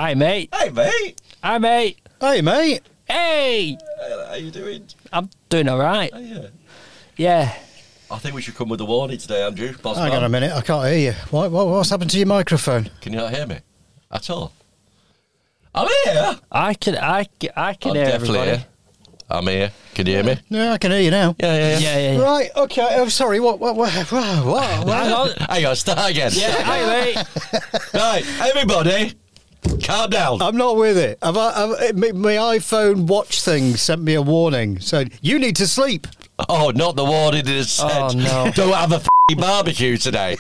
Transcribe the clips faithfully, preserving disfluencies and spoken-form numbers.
Hi, mate. Hey, mate. Hi, mate. Hey, mate. Hey. How you doing? I'm doing all right. Oh, yeah. Yeah. I think we should come with a warning today, Andrew. Boss Hang man. on a minute, I can't hear you. What, what, what's happened to your microphone? Can you not hear me at all? I'm here. I can, I, can- I can I'm hear definitely everybody. here. I'm here. Can you hear me? Yeah, I can hear you now. Yeah, yeah, yeah. Yeah, yeah, yeah. Right, okay, I'm sorry, what, what, what, what, what, Hang what? on. Hang on, start again. Yeah, hi, mate. Right, everybody, calm down. I'm not with it. I've, I've, my, my iPhone watch thing sent me a warning, said, you need to sleep. Oh, not the warning that said, Oh, no. don't have a f***ing barbecue today.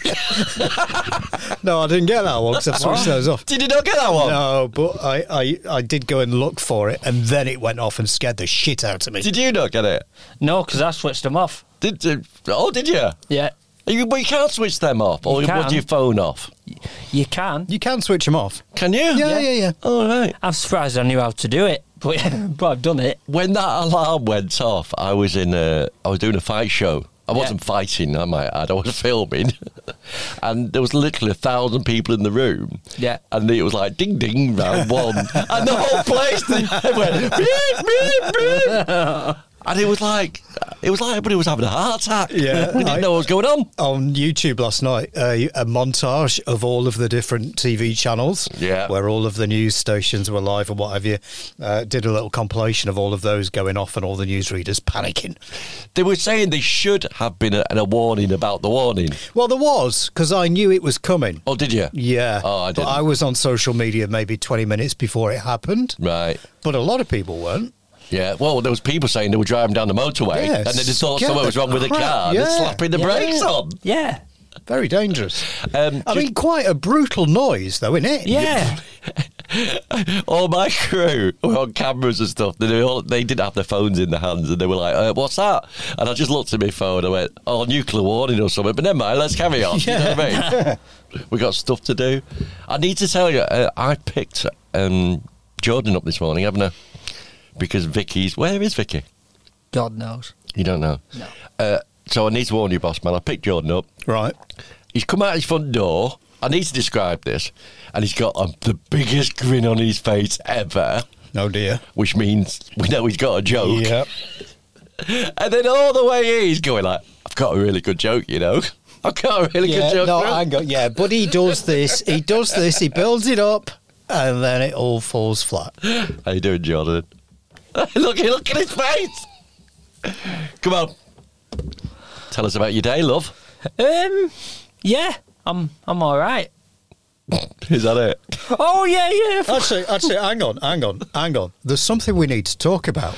No, I didn't get that one because I've switched those off. Did you not get that one? No, but I, I, I did go and look for it, and then it went off and scared the shit out of me. Did you not get it? No, because I switched them off. Did uh, Oh, did you? Yeah. You, but you can't switch them off, or You you put can. your phone off. You can. You can switch them off. Can you? Yeah, yeah, yeah. All right. I'm surprised I knew how to do it, but, but I've done it. When that alarm went off, I was in a, I was doing a fight show. I Yeah. wasn't fighting, I might add. I was filming, and there was literally a thousand people in the room. Yeah. and it was like ding ding round one, and the whole place went beep beep beep. And it was like, it was like everybody was having a heart attack. Yeah, we didn't I- know what was going on. On YouTube last night, uh, a montage of all of the different T V channels, Yeah. where all of the news stations were live and what have you. Uh, did a little compilation of all of those going off and all the newsreaders panicking. They were saying they should have been a, a warning about the warning. Well, there was, because I knew it was coming. Oh, did you? Yeah. Oh, I But didn't. I was on social media maybe twenty minutes before it happened, Right. but a lot of people weren't. Yeah, well, there was people saying they were driving down the motorway, Yes. and they just thought Get something the was wrong with the crap, car, and they're yeah. slapping the Yeah. brakes on. Yeah. Very dangerous. Um, I just- mean, quite a brutal noise, though, isn't it? Yeah. all my crew were on cameras and stuff. They, all, they didn't have their phones in their hands, and they were like, uh, "What's that?" And I just looked at my phone. I went, "Oh, nuclear warning or something." But never mind. Let's carry on. You know what I mean? We got stuff to do. I need to tell you, uh, I picked um, Jordan up this morning, haven't I? Because Vicky's. Where is Vicky? God knows. You don't know. No. Uh, so I need to warn you, boss man. I picked Jordan up. Right. He's come out his front door. I need to describe this, and he's got um, the biggest grin on his face ever, Oh, dear. which means we know he's got a joke. Yep. And then all the way here, he's going like, "I've got a really good joke, you know. I've got a really Yeah, good joke." no, bro." hang on. Yeah, but he does this. He does this. He builds it up, and then it all falls flat. How you doing, Jordan? look, look at his face. Come on, tell us about your day, love. Um, yeah, I'm, I'm all right. Is that it? Oh, yeah, yeah. Actually, actually, hang on, hang on, hang on. There's something we need to talk about.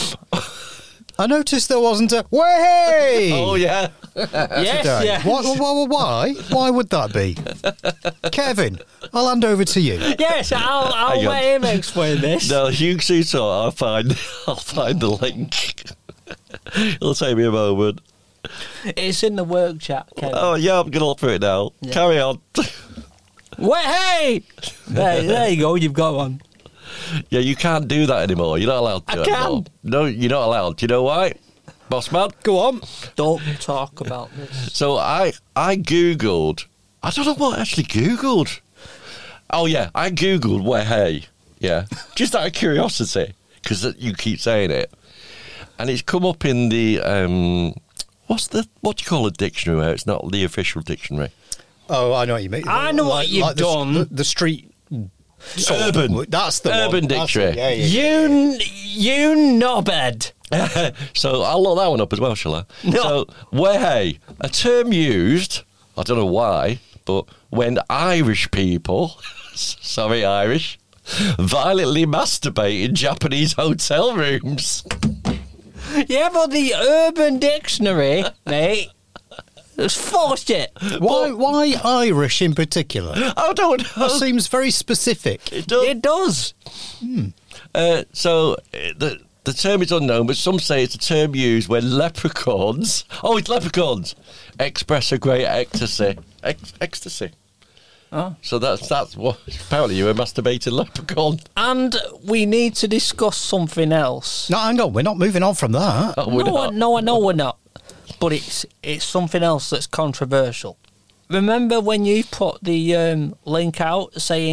I noticed there wasn't a way. Oh yeah. Yes, Today. yeah. Why, why, why? Why would that be? Kevin, I'll hand over to you. Yes, I'll, I'll Hang on. let him explain this. No, you see, so I'll find, I'll find the link. It'll take me a moment. It's in the work chat, Kevin. Oh yeah, I'm gonna look for it now. Yeah. Carry on. Wait, hey! There, there you go, you've got one. Yeah, you can't do that anymore. You're not allowed to. I do it can. anymore. No, you're not allowed. Do you know why, boss man? Go on. Don't talk about this. So I I googled. I don't know what I actually googled. Oh yeah, I googled where hey. Yeah, just out of curiosity because you keep saying it, and it's come up in the um. What's the what do you call a dictionary where it's not the official dictionary? Oh, I know what you mean. I know what you've the, done. The, the street. Urban. That's the Urban one. That's dictionary. it. Yeah, yeah, yeah. You, you knobhead. So I'll look that one up as well, shall I? No. So, way, a term used, I don't know why, but when Irish people, sorry Irish, violently masturbate in Japanese hotel rooms. Yeah, but the Urban Dictionary, mate, has forced it. Why? Why Irish in particular? I don't know. That seems very specific. It does. It does. Uh, so uh, the the term is unknown, but some say it's a term used when leprechauns, oh, it's leprechauns, express a great ecstasy. Ex- ecstasy. Oh. So that's that's what apparently you're a masturbating leprechaun. And we need to discuss something else. No, hang on. We're not moving on from that. Oh, we're no, I- not. no, I know we're not. But it's it's something else that's controversial. Remember when you put the um, link out saying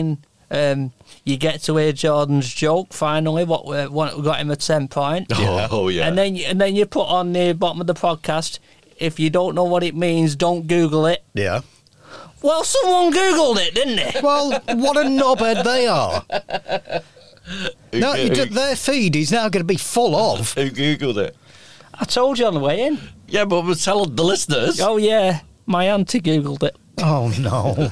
Um, you get to hear Jordan's joke finally. What we what got him a ten point. Oh, oh, yeah. And then and then you put on the bottom of the podcast. If you don't know what it means, don't Google it. Yeah. Well, someone Googled it, didn't they? Well, what a knobhead they are. No, Who- you who- d- their feed is now going to be full of. Who Googled it? I told you on the way in. Yeah, but we'll tell the listeners. Oh yeah, my auntie Googled it. Oh no.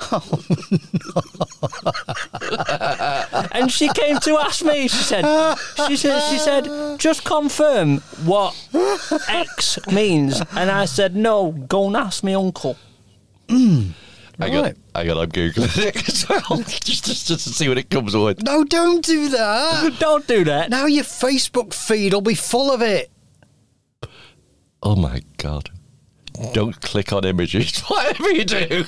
And she came to ask me. She said, she said, she said, just confirm what X means. And I said, no, go and ask me uncle. I got, Right. I got. I'm googling it as well, just, just just to see what it comes with. No, don't do that. Don't do that. Now your Facebook feed will be full of it. Oh my god! Don't click on images, whatever you do.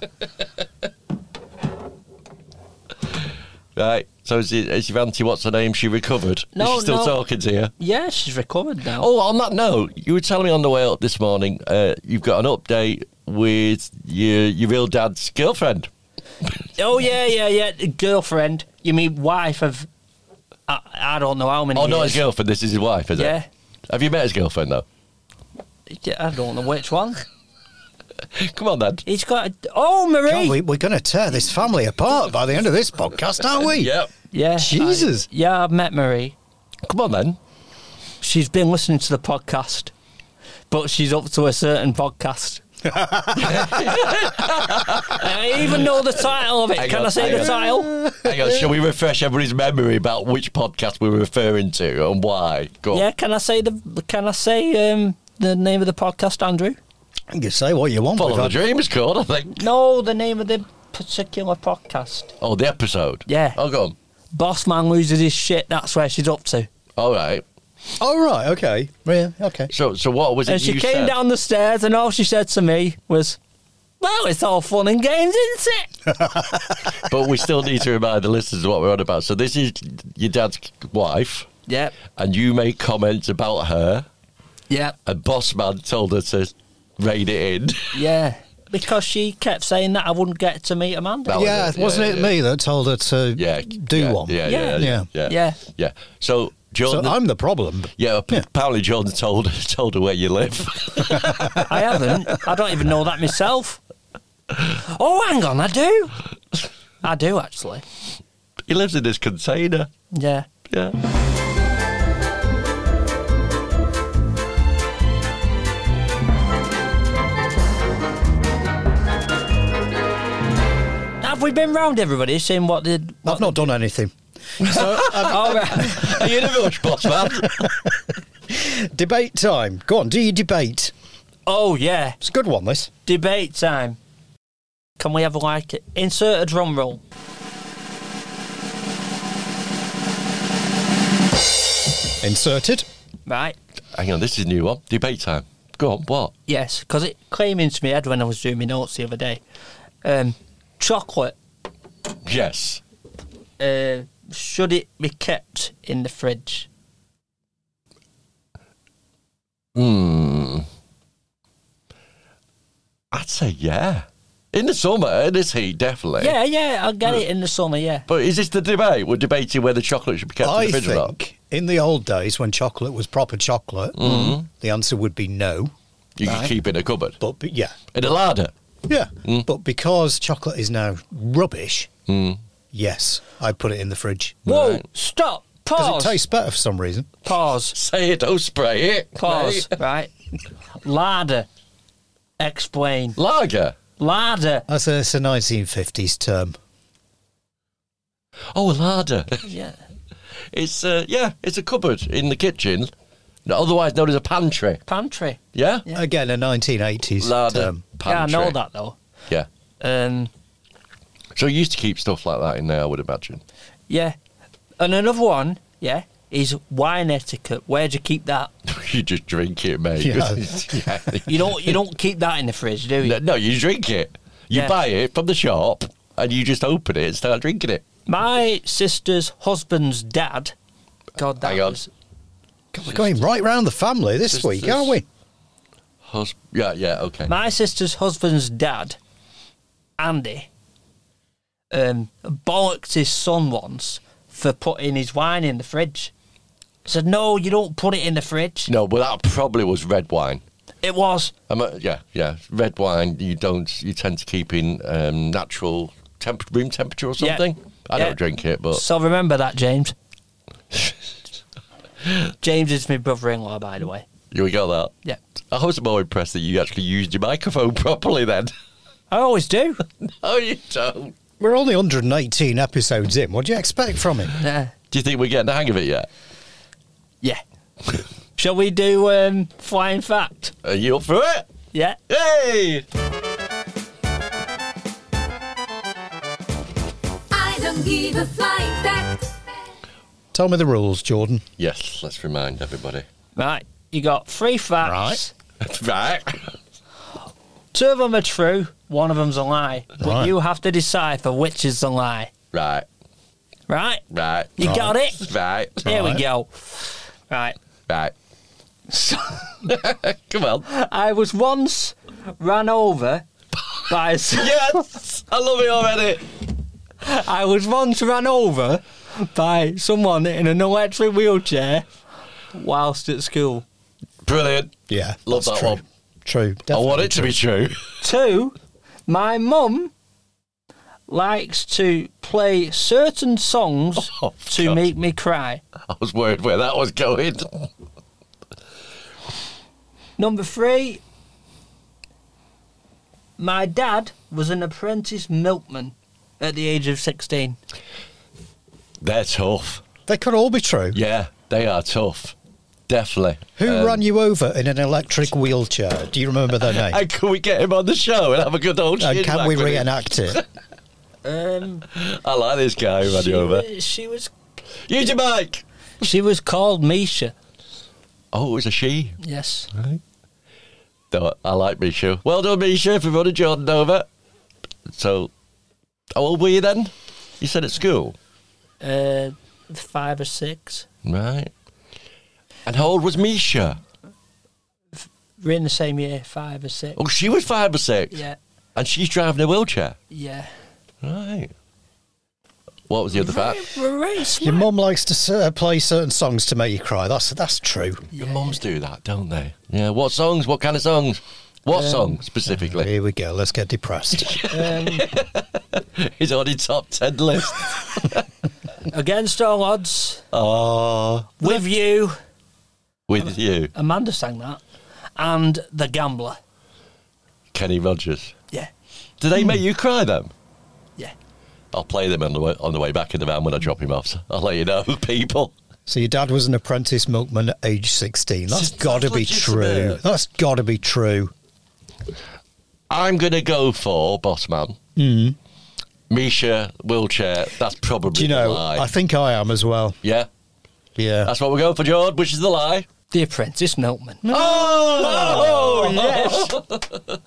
Right. So is, it, is your auntie? What's her name? She recovered. No, is she still no. talking to you? Yeah, she's recovered now. Oh, on that note, you were telling me on the way up this morning. Uh, you've got an update with your your real dad's girlfriend. Oh yeah, yeah, yeah. Girlfriend. You mean wife of? I, I don't know how many. Oh, not years. his girlfriend. This is his wife, is Yeah. it? Have you met his girlfriend though? Yeah, I don't know which one. Come on, then. He's got. A, oh, Marie. God, we, we're going to tear this family apart by the end of this podcast, aren't we? Yep. Yeah. Jesus. I- yeah, I've met Marie. Come on, then. She's been listening to the podcast, but she's up to a certain podcast. I even know the title of it. Hang Can on, I say hang the on. title? Hang on, shall we refresh everybody's memory about which podcast we were referring to and why? Go on. Yeah. Can I say the? Can I say um, the name of the podcast, Andrew? You can say what you want. Follow We've the had- Dream is called, I think. No, the name of the particular podcast. Oh, the episode. Yeah. Oh, go on. Boss man loses his shit. That's where she's up to. All right. Oh, right, okay. Yeah, okay. So, so what was it And she you came said? down the stairs, and all she said to me was, "Well, it's all fun and games, isn't it?" But we still need to remind the listeners what we're on about. So this is your dad's wife, Yep. and you made comments about her, Yep. and Boss Man told her to rein it in. Yeah. Because she kept saying that I wouldn't get to meet Amanda. That was Yeah, it. wasn't Yeah, it yeah. me that told her to Yeah, do yeah, one? Yeah, Yeah. yeah, yeah, Yeah. yeah. Yeah. yeah. So So Jordan, I'm the problem. yeah, apparently Jordan told told her where you live. I haven't. I don't even know that myself. Oh, hang on, I do. I do, actually. He lives in this container. Yeah. Yeah. Have we been round everybody, seeing what did... What I've not done anything. So, um, Oh, right. Are you in a rush, Boss Man? debate time. Go on, do your debate. Oh, yeah. It's a good one, this. Debate time. Can we have, like, insert a drum roll? Inserted. Right? Hang on, this is a new one. Debate time. Go on, what? Yes, because it came into my head when I was doing my notes the other day. Um, chocolate. Yes. Uh, should it be kept in the fridge? Hmm. I'd say yeah. In the summer, in this heat, definitely. Yeah, yeah, I'll get it in the summer, yeah. But is this the debate? We're debating whether chocolate should be kept I in the fridge or not. think in the old days when chocolate was proper chocolate, Mm-hmm. the answer would be no. You can Right. keep it in a cupboard. But, but yeah, In a larder. yeah. Mm. But because chocolate is now rubbish, Mm. yes, I'd put it in the fridge. Whoa, Right. stop, Because pause, it tastes better for some reason. pause, Say it, don't spray it. pause, mate. right? Larder. Explain. Lager. Larder. That's a, it's a nineteen fifties term. Oh, a larder. Yeah. It's, uh, yeah, it's a cupboard in the kitchen, otherwise known as a pantry. Pantry. Yeah? Yeah. Again, a nineteen eighties Larder. term. Pantry. Yeah, I know that, though. Yeah. Um, So you used to keep stuff like that in there, I would imagine. yeah. And another one, yeah, is wine etiquette. Where'd you keep that? You just drink it, mate. Yeah. Yeah. You don't you don't keep that in the fridge, do you? No, no, you drink it. You Yeah. buy it from the shop and you just open it and start drinking it. My sister's husband's dad. God, that Hang on. was... God, we're going right round the family this Sisters. week, aren't we? Hus- yeah, yeah, okay. My sister's husband's dad, Andy, um, bollocked his son once for putting his wine in the fridge. He said, "No, you don't put it in the fridge." No, but that probably was red wine. It was. Um, uh, yeah, yeah. Red wine, you don't. You tend to keep in um, natural temp- room temperature or Yeah. something. I Yeah. don't drink it, but So remember that, James. James is my brother-in-law, by the way. we got that. Yeah. I was more impressed that you actually used your microphone properly then. I always do. No, you don't. We're only one hundred eighteen episodes in. What do you expect from him? Yeah. Do you think we're getting the hang of it yet? Yeah. Shall we do um, flying fact? Are you up for it? Yeah. Hey! I don't give a flying fact. Tell me the rules, Jordan. Yes, let's remind everybody. Right. You got three facts. Right. Two of them are true. One of them's a lie. But Right. you have to decipher which is the lie. Right. Right? Right. You Right. got it? Right. Here we Right. go. Right. Right. So, Come on. I was once ran over by. s- Yes! I love it already. I was once ran over by someone in an electric wheelchair whilst at school. Brilliant. Yeah. Love that's that true. one. True. I want it to definitely be true. Two, my mum likes to play certain songs Oh, to God. make me cry. I was worried where that was going. Number three, my dad was an apprentice milkman at the age of sixteen. They're tough. They could all be true. Yeah, they are tough. Definitely. Who Um, ran you over in an electric wheelchair? Do you remember their name? And can we get him on the show and have a good old And chin can whack we with him? reenact it? Um, I like this guy who ran she, you over. was, she was Use your mic. she was called Misha. Oh, it was a she. Yes. No, I like Misha. Well done, Misha, for running Jordan over. So, how old were you then? You said at school. Uh, five or six. Right. And how old was Misha? We're in the same year, five or six. Oh, she was five or six. Yeah, And she's driving a wheelchair. yeah. Right. What was the other fact? We're very Your smart. mum likes to uh, play certain songs to make you cry. That's that's true. Your mums do that, don't they? Yeah. What songs? What kind of songs? What Um, song specifically? Here we go. Let's get depressed. Um, He's on his top ten list. against all odds, Oh, with you. with you, Amanda sang that. And The Gambler. Kenny Rogers. Yeah, Do they make you cry then? yeah. I'll play them on the way on the way back in the van when I drop him off. So I'll let you know, people. So your dad was an apprentice milkman at age sixteen. That's That's got to be true. legitimate. That's got to be true. I'm gonna go for boss man. Mm. Misha wheelchair. That's probably Do you the know, lie. I think I am as well. yeah, Yeah. that's what we're going for, George. Which is the lie? The Apprentice Milkman. Oh, yes.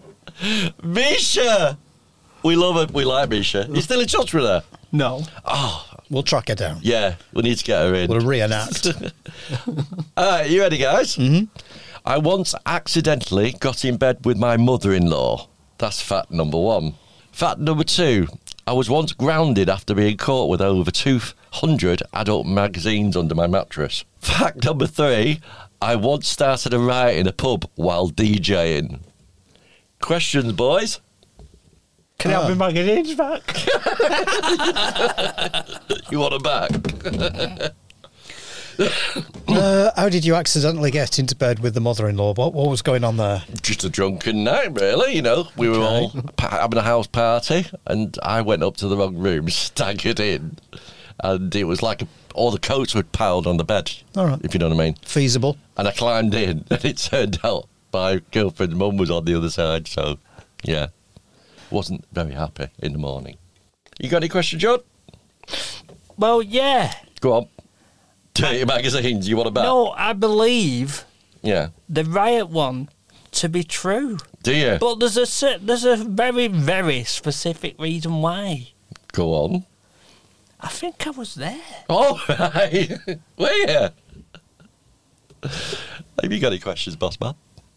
Misha. We love it. We like Misha. You still in touch with her? No. We'll track her down. Yeah, we need to get her in. We'll reenact. All right, you ready, guys? Mm-hmm. I once accidentally got in bed with my mother-in-law. That's fact number one. Fact number two. I was once grounded after being caught with over two hundred adult magazines under my mattress. Fact number three. I once started a riot in a pub while DJing. Questions, boys? Can I have my magazines back? You want them back? uh, how did you accidentally get into bed with the mother-in-law? What, what was going on there? Just a drunken night, really. You know, we were all pa- having a house party, and I went up to the wrong room, staggered in, and it was like a, all the coats were piled on the bed. All right. If you know what I mean. Feasible. And I climbed in, and it turned out my girlfriend's mum was on the other side. So, yeah, wasn't very happy in the morning. You got any questions, John? Well, yeah. Go on. Dirty magazines. You want to bet? No, I believe Yeah. the riot one to be true. Do you? But there's a cer- there's a very, very specific reason why. Go on. I think I was there. All right. Where you? Have you got any questions, boss man?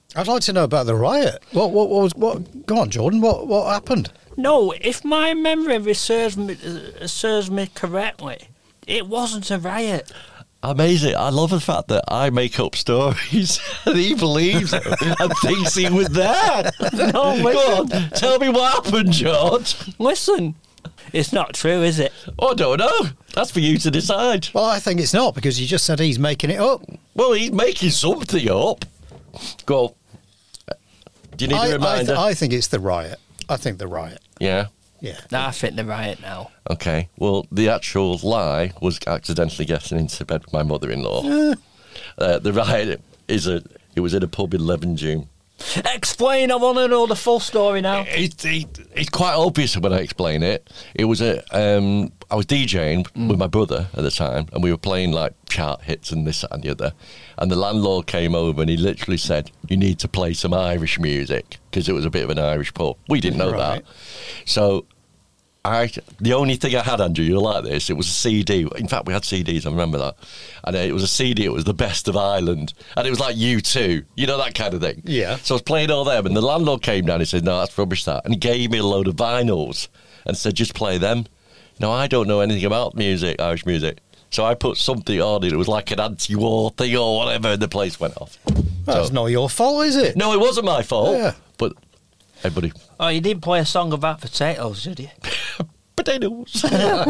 I'd like to know about the riot. What? What, what was? What? Go on, Jordan. What? What happened? No, if my memory serves me, uh, serves me correctly, it wasn't a riot. Amazing. I love the fact that I make up stories and he believes them and thinks he was there. No, Go on, tell me what happened, George. Listen, it's not true, is it? Oh, I don't know. That's for you to decide. Well, I think it's not because you just said he's making it up. Well, he's making something up. Go. Do you need I, a I, reminder? th- I think it's the riot. I think the riot. yeah. Yeah. Nah, I think the riot now. Okay. Well, the actual lie was accidentally getting into bed with my mother-in-law. uh, the riot is a. It was in a pub in Levenshulme. Explain, I want to know the full story now. It, it, it's quite obvious when I explain it. It was a. Um, I was DJing Mm. with my brother at the time, and we were playing like chart hits and this that, and the other. And the landlord came over and he literally said, "You need to play some Irish music," because it was a bit of an Irish pub. We didn't know Right. that. So, I the only thing I had, Andrew, you'll like this. It was a C D. In fact, we had C Ds. I remember that. And uh, it was a C D. It was the best of Ireland, and it was like U two. You know, that kind of thing. Yeah. So I was playing all them, and the landlord came down. He said, "No, that's rubbish, that," and he gave me a load of vinyls and said, "Just play them." Now I don't know anything about music, Irish music. So I put something on it. It was like an anti-war thing or whatever, and the place went off. That's So- not your fault, is it? No, it wasn't my fault. Yeah. But everybody, Oh, you didn't play a song about potatoes, did you? potatoes.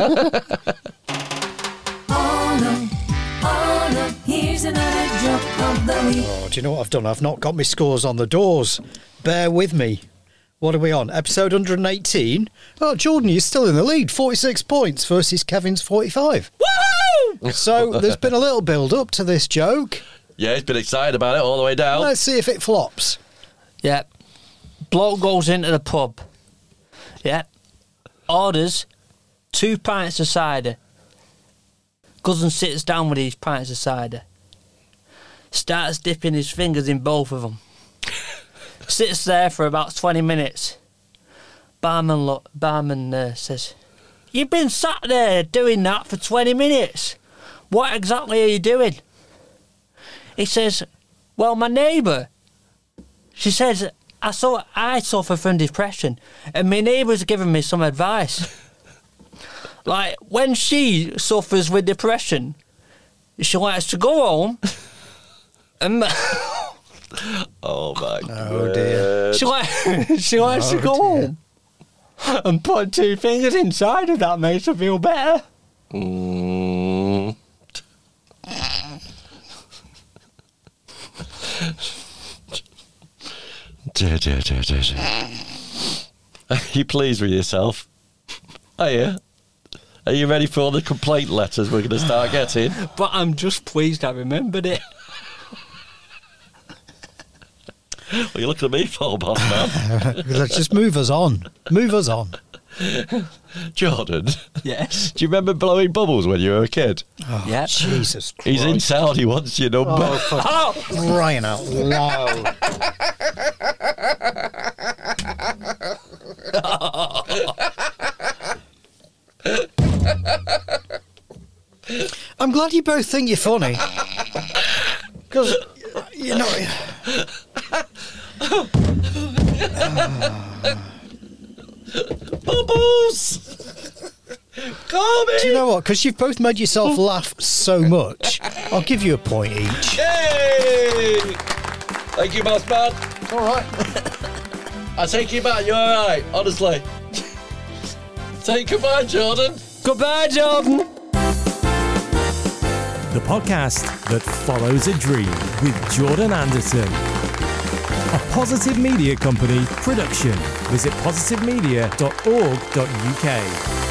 Oh no, oh no, here's another joke of the week. Oh, do you know what I've done? I've not got my scores on the doors. Bear with me. What are we on? Episode one hundred eighteen? Oh, Jordan, you're still in the lead. forty-six points versus Kevin's forty-five. Woo! So there's been a little build-up to this joke. Yeah, he's been excited about it all the way down. Let's see if it flops. Yep. Bloke goes into the pub. Yep. Orders two pints of cider. Goes and sits down with these pints of cider. Starts dipping his fingers in both of them. Sits there for about twenty minutes. Barman look, barman uh, says, "You've been sat there doing that for twenty minutes. What exactly are you doing?" He says, "Well, my neighbour, she says, I saw I suffer from depression, and my neighbour's given me some advice. Like, when she suffers with depression, she likes to go home and Oh my god. Oh, dear. she, like, she likes to Oh, go dear. home and put two fingers inside her. That makes her feel better." Mm. Dear, dear, dear, dear, dear. Are you pleased with yourself? Are you? Are you ready for all the complaint letters we're going to start getting? But I'm just pleased I remembered it. Well, you look at me for, boss man. Let's just move us on. Move us on. Jordan, Yes. do you remember blowing bubbles when you were a kid? Yep. Jesus Christ. He's in town, he wants your number. Oh, for Oh! crying out loud. I'm glad you both think you're funny. Because, you know... Bubbles! Call me! Do you know what? Because you've both made yourself laugh so much, I'll give you a point each. Yay! Thank you, boss man. All right. I take you back, you're alright, honestly. Say goodbye, Jordan. Goodbye, Jordan. The podcast that follows a dream with Jordan Anderson. A Positive Media Company production. Visit positive media dot org dot U K.